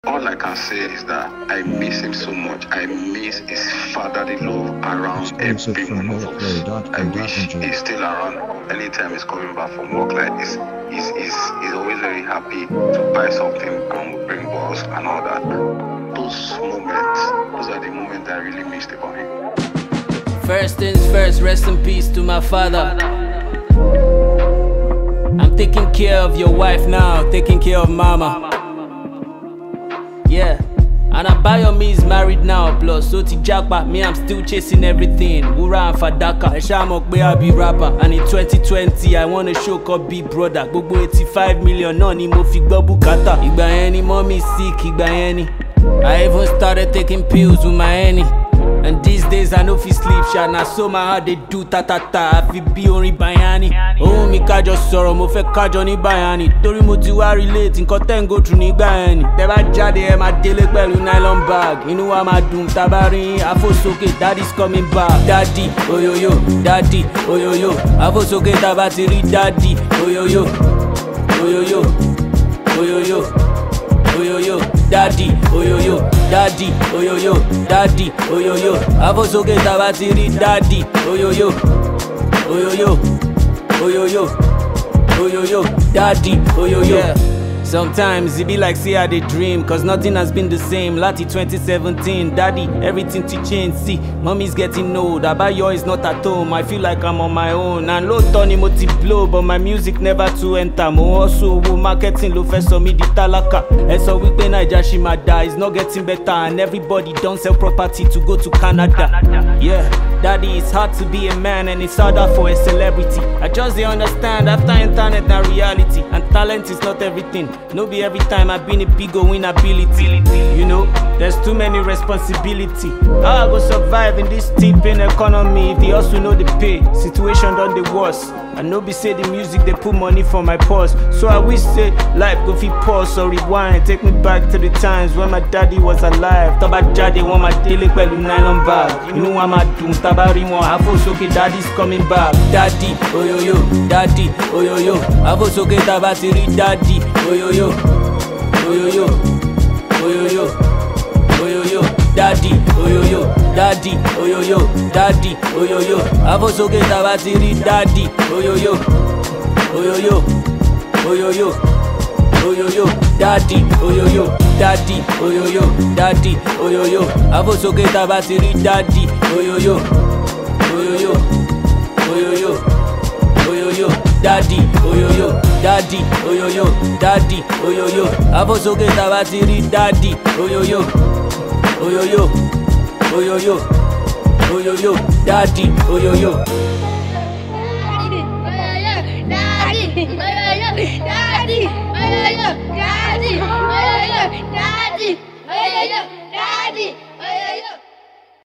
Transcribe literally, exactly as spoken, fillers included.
All I can say is that I miss him so much. I miss his fatherly love around every one of us. I wish he's still around. Anytime he's coming back from work like this, he's, he's, he's always very happy to buy something and bring balls and all that. Those moments, those are the moments I really missed about him. First things first, rest in peace to my father. I'm taking care of your wife now, taking care of mama. Yeah, and Abayomi is married now, plus Soti Japa, me I'm still chasing everything. Wura and Fadaka, Eshamokbe I be rapper. And in twenty twenty I wanna show called Big Brother. Gbogbo eighty-five million, no ni mo fi gbọ́ bùkátà. Ìgbà yẹn ni mommy sick, ìgbà yẹn ni I even started taking pills with my Annie. And these days I no fit sleep, sha na so my heart they do ta ta ta. I fi be orin bayani. Oh mi kájọ sọ̀rọ̀, mo fẹ́ kájọ ní bayani. Torí mo ti wá relate, nǹkan tẹ́ ń go through nígbà yẹn ni. Tẹ́ bá jáde ẹ máa délé pẹ̀lú nylon bag. Inú wa máa dùn tá bá rí àfòsókè, daddy's coming back. Daddy, oyoyo, daddy, oyoyo. Àfòsókè tá bá ti rí daddy, oyoyo, oyoyo, oyoyo. Oyoyo, daddy, oyoyo, daddy, oyoyo, daddy, oyoyo. Àfòsókè tá bá ti rí daddy, oyoyo, oyoyo, oyoyo, oyoyo, daddy, oyoyo. Yeah. Sometimes it be like say I dey dream, cause nothing has been the same. Lati twenty seventeen, daddy, everything to change. See, mommy's getting old, Abayo is not at home. I feel like I'm on my own. And low Tony moti blow, but my music never to enter. Mo also wo marketing lo fẹ́ sọ mí di tálákà. Ẹ sọ wípé Naija ṣì máa die, it's not getting better. And everybody don't sell property to go to Canada. Yeah, daddy, it's hard to be a man and it's harder for a celebrity. I just dey understand after internet na reality. And talent is not everything. No be every time I been a big win ability. You know, there's too many responsibility. How I go survive in this tipping economy if the hustle know the pay? Situation done the worst. I know be say the music they put money for my purse. So I wish say life go fit pause or rewind. Take me back to the times when my daddy was alive. Taba jade want my daily pẹ̀lú nylon bag. You know I'm a doom, tabari mo àfòsókè, daddy's coming back. Daddy, oyoyo, daddy, oyoyo. Àfòsókè taba ti rí daddy, oyoyo, oyoyo, oyoyo, oyoyo, daddy, oyoyo, daddy, oyoyo, daddy, oyoyo. Àfòsókè taba ti rí daddy, oyoyo, oyoyo, oyoyo, oyoyo, daddy, oyoyo, daddy, oyoyo, daddy, oyoyo. Àfòsókè taba ti rí daddy, oyoyo, oyoyo, oyoyo, oyoyo, daddy, oyoyo, daddy, oyoyo, daddy, oyoyo. Àfòsókè taba ti rí daddy, oyoyo, oyoyo, oyoyo, oyoyo, daddy, oyoyo. Daddy,